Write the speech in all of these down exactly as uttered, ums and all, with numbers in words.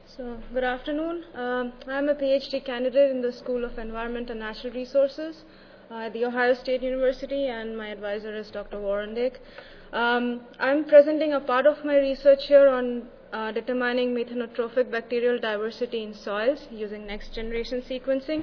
So, good afternoon. Um, I'm a PhD candidate in the School of Environment and Natural Resources uh, at The Ohio State University, and my advisor is Doctor Warren Dick. Um, I'm presenting a part of my research here on uh, determining methanotrophic bacterial diversity in soils using next-generation sequencing.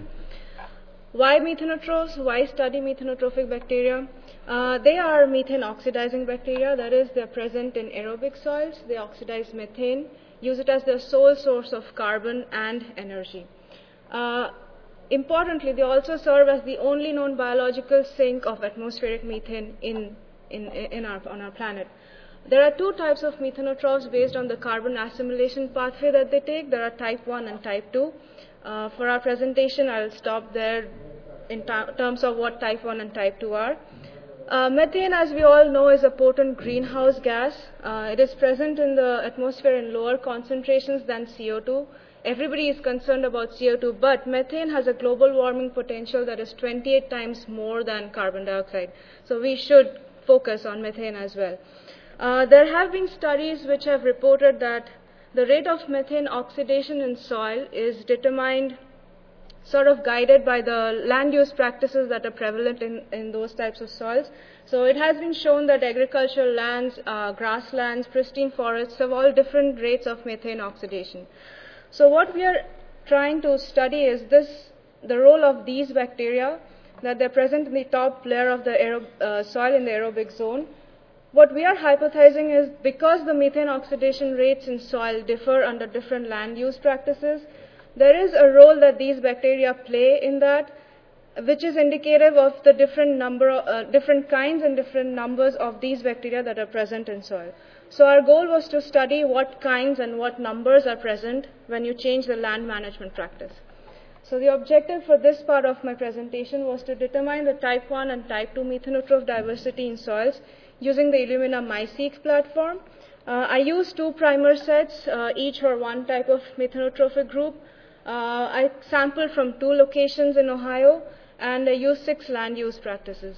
Why methanotrophs? Why study methanotrophic bacteria? Uh, they are methane oxidizing bacteria, that is, they're present in aerobic soils. They oxidize methane, use it as their sole source of carbon and energy. Uh, importantly, they also serve as the only known biological sink of atmospheric methane in, in, in our, on our planet. There are two types of methanotrophs based on the carbon assimilation pathway that they take. There are type one and type two. Uh, for our presentation, I'll stop there in terms of what type one and type two are. Uh, methane, as we all know, is a potent greenhouse gas. Uh, it is present in the atmosphere in lower concentrations than C O two. Everybody is concerned about C O two, but methane has a global warming potential that is twenty-eight times more than carbon dioxide. So we should focus on methane as well. Uh, there have been studies which have reported that the rate of methane oxidation in soil is determined, sort of guided by the land use practices that are prevalent in, in those types of soils. So it has been shown that agricultural lands, uh, grasslands, pristine forests have all different rates of methane oxidation. So what we are trying to study is this, the role of these bacteria, that they're present in the top layer of the aerob uh, soil in the aerobic zone. What we are hypothesizing is because the methane oxidation rates in soil differ under different land use practices, there is a role that these bacteria play in that, which is indicative of the different number, uh, different kinds and different numbers of these bacteria that are present in soil. So our goal was to study what kinds and what numbers are present when you change the land management practice. So the objective for this part of my presentation was to determine the type one and type two methanotroph diversity in soils using the Illumina MySeq platform. Uh, I used two primer sets, uh, each for one type of methanotrophic group. Uh, I sampled from two locations in Ohio, and I used six land use practices.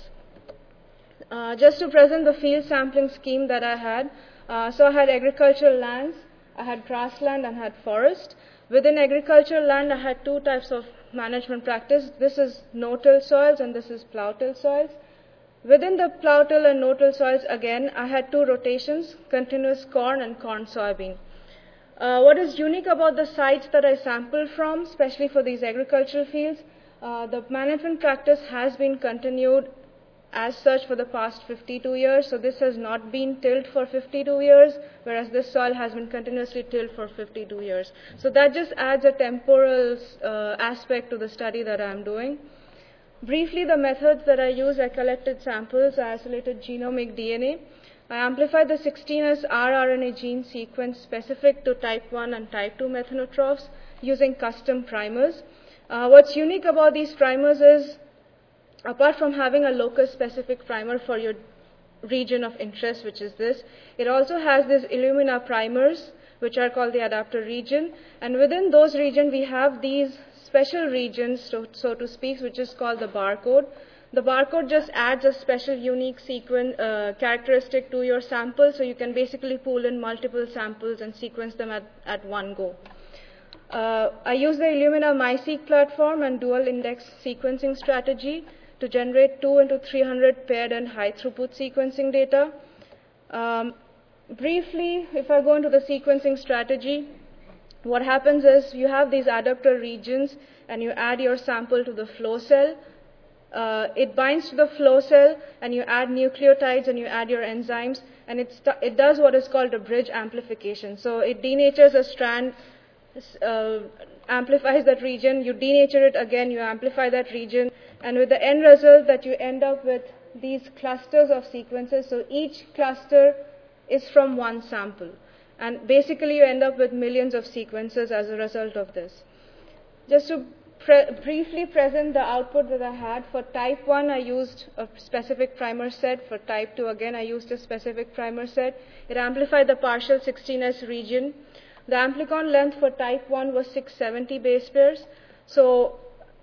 Uh, just to present the field sampling scheme that I had, uh, so I had agricultural lands, I had grassland, and I had forest. Within agricultural land, I had two types of management practice. This is no-till soils, and this is plow-till soils. Within the plow-till and no-till soils, again, I had two rotations, continuous corn and corn soybean. Uh, what is unique about the sites that I sampled from, especially for these agricultural fields, uh, the management practice has been continued as such for the past fifty-two years. So this has not been tilled for fifty-two years, whereas this soil has been continuously tilled for fifty-two years. So that just adds a temporal uh, aspect to the study that I'm doing. Briefly, the methods that I use, I collected samples, I isolated genomic D N A. I amplified the sixteen S rRNA gene sequence specific to type one and type two methanotrophs using custom primers. Uh, what's unique about these primers is, apart from having a locus-specific primer for your region of interest, which is this, it also has these Illumina primers, which are called the adapter region. And within those regions, we have these special regions, so, so to speak, which is called the barcode. The barcode just adds a special unique sequence uh, characteristic to your sample, so you can basically pool in multiple samples and sequence them at, at one go. Uh, I use the Illumina MySeq platform and dual index sequencing strategy to generate two into three hundred paired and high throughput sequencing data. Um, briefly, if I go into the sequencing strategy, what happens is you have these adapter regions and you add your sample to the flow cell. Uh, it binds to the flow cell, and you add nucleotides and you add your enzymes, and it, it does what is called a bridge amplification. So it denatures a strand, uh, amplifies that region, you denature it again, you amplify that region, and with the end result that you end up with these clusters of sequences. So each cluster is from one sample, and basically you end up with millions of sequences as a result of this. Just to Pre briefly present the output that I had. For type one, I used a specific primer set. For type two, again, I used a specific primer set. It amplified the partial sixteen S region. The amplicon length for type one was six hundred seventy base pairs. So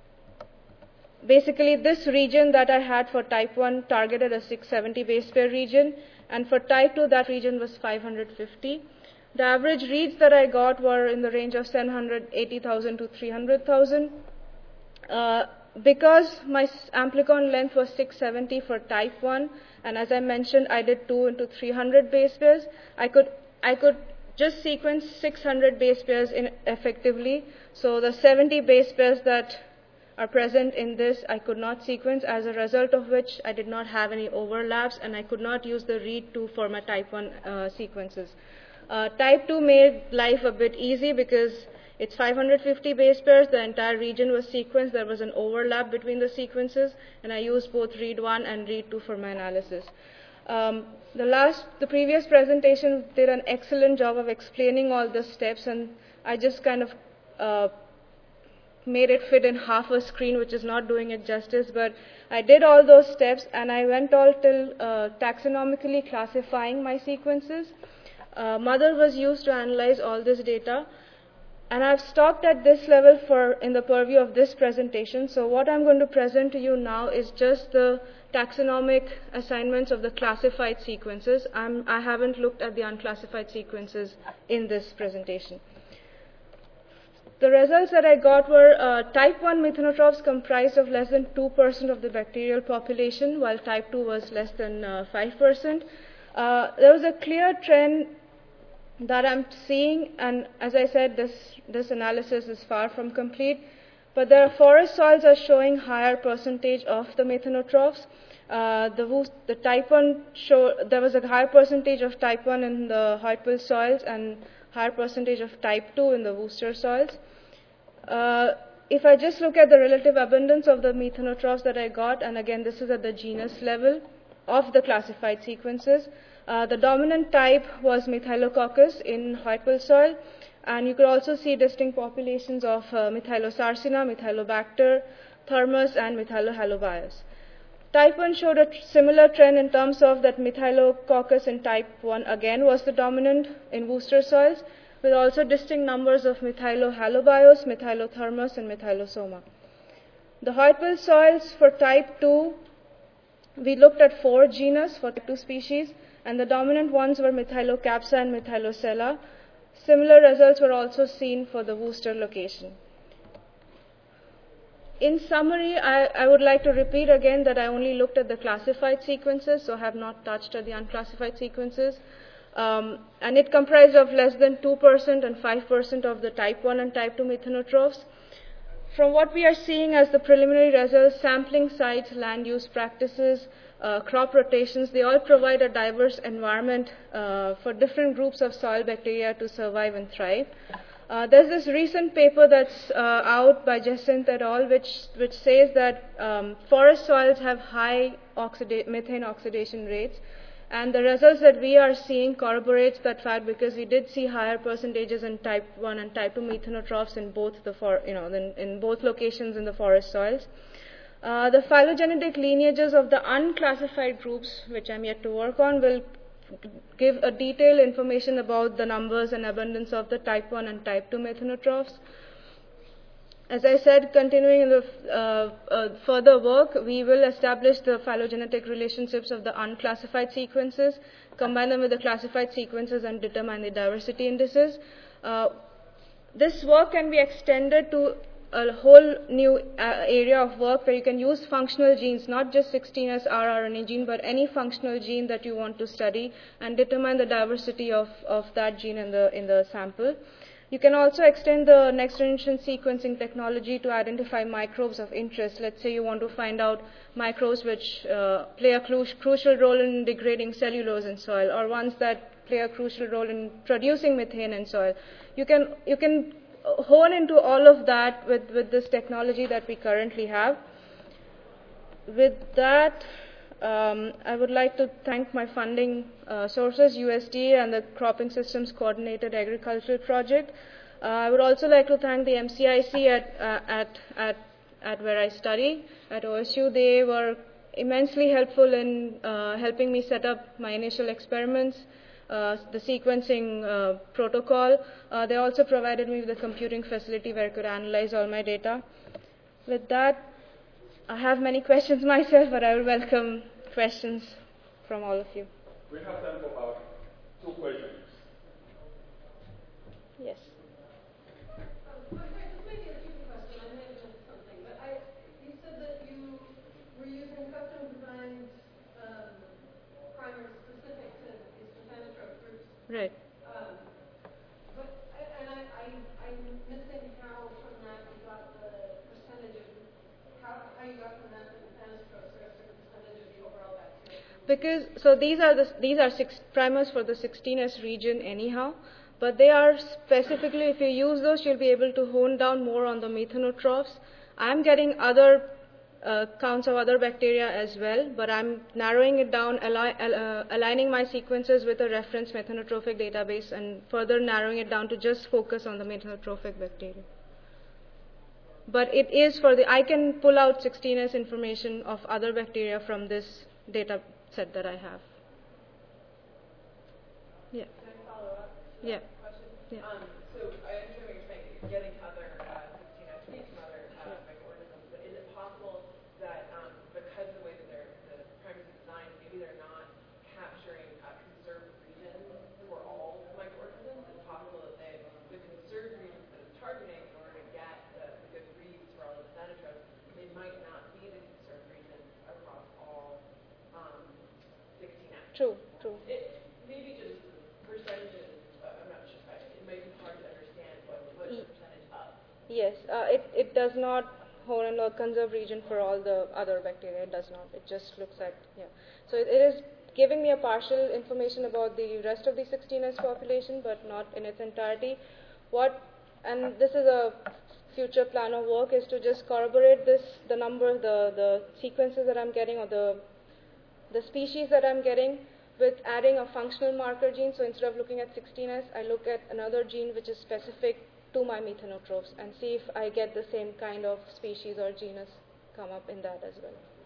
basically, this region that I had for type one targeted a six hundred seventy base pair region, and for type two, that region was five hundred fifty. The average reads that I got were in the range of seven hundred eighty thousand to three hundred thousand. Uh, because my amplicon length was six seventy for type one, and as I mentioned, I did two into three hundred base pairs, I could, I could just sequence six hundred base pairs in effectively. So the seventy base pairs that are present in this, I could not sequence, as a result of which I did not have any overlaps, and I could not use the read two for my type one uh, sequences. Uh, type two made life a bit easy because it's five hundred fifty base pairs, the entire region was sequenced, there was an overlap between the sequences, and I used both read one and read two for my analysis. Um, the last, the previous presentation did an excellent job of explaining all the steps, and I just kind of uh, made it fit in half a screen, which is not doing it justice, but I did all those steps, and I went all till uh, taxonomically classifying my sequences. Uh, Mother was used to analyze all this data, and I've stopped at this level for in the purview of this presentation. So what I'm going to present to you now is just the taxonomic assignments of the classified sequences. I'm, I haven't looked at the unclassified sequences in this presentation. The results that I got were uh, type one methanotrophs comprised of less than two percent of the bacterial population, while type two was less than uh, five percent. Uh, there was a clear trend that I'm seeing, and as I said, this, this analysis is far from complete, but the forest soils are showing higher percentage of the methanotrophs. Uh, the, the type one show, there was a higher percentage of type one in the Heupel soils and higher percentage of type two in the Worcester soils. Uh, if I just look at the relative abundance of the methanotrophs that I got, and again this is at the genus level of the classified sequences, uh, the dominant type was Methylococcus in Heupel soil, and you could also see distinct populations of uh, Methylosarcina, Methylobacter, Thermus, and Methylohalobius. Type one showed a similar trend in terms of that Methylococcus in type one again was the dominant in Worcester soils, with also distinct numbers of Methylohalobios, Methylothermus, and Methylosoma. The Heupel soils for type two, we looked at four genus for type two species, and the dominant ones were Methylocapsa and Methylocella. Similar results were also seen for the Worcester location. In summary, I, I would like to repeat again that I only looked at the classified sequences, so have not touched at the unclassified sequences. Um, and it comprised of less than two percent and five percent of the type one and type two methanotrophs. From what we are seeing as the preliminary results, sampling sites, land use practices, uh, crop rotations, they all provide a diverse environment uh, for different groups of soil bacteria to survive and thrive. Uh, there's this recent paper that's uh, out by Jacinthe et al., which, which says that um, forest soils have high oxida- methane oxidation rates. And the results that we are seeing corroborates that fact, because we did see higher percentages in type one and type two methanotrophs in both the for, you know in, in both locations in the forest soils. Uh, the phylogenetic lineages of the unclassified groups, which I'm yet to work on, will give a detailed information about the numbers and abundance of the type one and type two methanotrophs. As I said, continuing in the uh, uh, further work, we will establish the phylogenetic relationships of the unclassified sequences, combine them with the classified sequences, and determine the diversity indices. Uh, this work can be extended to a whole new uh, area of work where you can use functional genes, not just sixteen S rRNA gene, but any functional gene that you want to study, and determine the diversity of, of that gene in the, in the sample. You can also extend the next generation sequencing technology to identify microbes of interest. Let's say you want to find out microbes which uh, play a cru- crucial role in degrading cellulose in soil, or ones that play a crucial role in producing methane in soil. You can, you can hone into all of that with, with this technology that we currently have. With that, Um, I would like to thank my funding uh, sources, U S D A and the Cropping Systems Coordinated Agricultural Project. Uh, I would also like to thank the M C I C at, uh, at, at, at where I study, at O S U. They were immensely helpful in uh, helping me set up my initial experiments, uh, the sequencing uh, protocol. Uh, they also provided me with a computing facility where I could analyze all my data. With that, I have many questions myself, but I will welcome questions from all of you. We have time for about two questions. Yes. Um, I'm sorry, this may be a stupid question. I may have missed something, but I, you said that you were using custom designed um, primers specific to these methanotrope groups. Right. Um, but and I, I I'm missing how from that you got the percentage of how how you got from that the methanotropes are a certain percentage of the overall bacteria. Because so these are the these are six primers for the sixteen S region anyhow, but they are specifically, if you use those, you'll be able to hone down more on the methanotrophs. I'm getting other uh, counts of other bacteria as well, but I'm narrowing it down, ali- uh, aligning my sequences with a reference methanotrophic database, and further narrowing it down to just focus on the methanotrophic bacteria. But it is for the, I can pull out sixteen S information of other bacteria from this data set that I have. Yeah. Can I follow up to Yeah. that question? Yeah. Um, so I understand what you're saying. You're getting other uh, sixteen S feeds from other uh, Yeah. microorganisms, but is it possible that um, because of the way that they're, the primers are designed, maybe they're not capturing uh, conserved regions for all microorganisms? It's possible that they, the conserved regions that it's targeting in order to get the, the good reads for all the methanotropes, they might not be the conserved regions across all um, sixteen S. True, true. It, maybe just percentages, uh, I'm not sure, I- it might be hard to understand what, what the percentage of. Yes, uh, it, it does not hold in a conserved region for all the other bacteria. It does not. It just looks at, yeah. So it, it is giving me a partial information about the rest of the sixteen S population, but not in its entirety. What, and this is a future plan of work, is to just corroborate this, the number, the, the sequences that I'm getting, or the, the species that I'm getting, with adding a functional marker gene. So instead of looking at sixteen S, I look at another gene which is specific to my methanotrophs and see if I get the same kind of species or genus come up in that as well.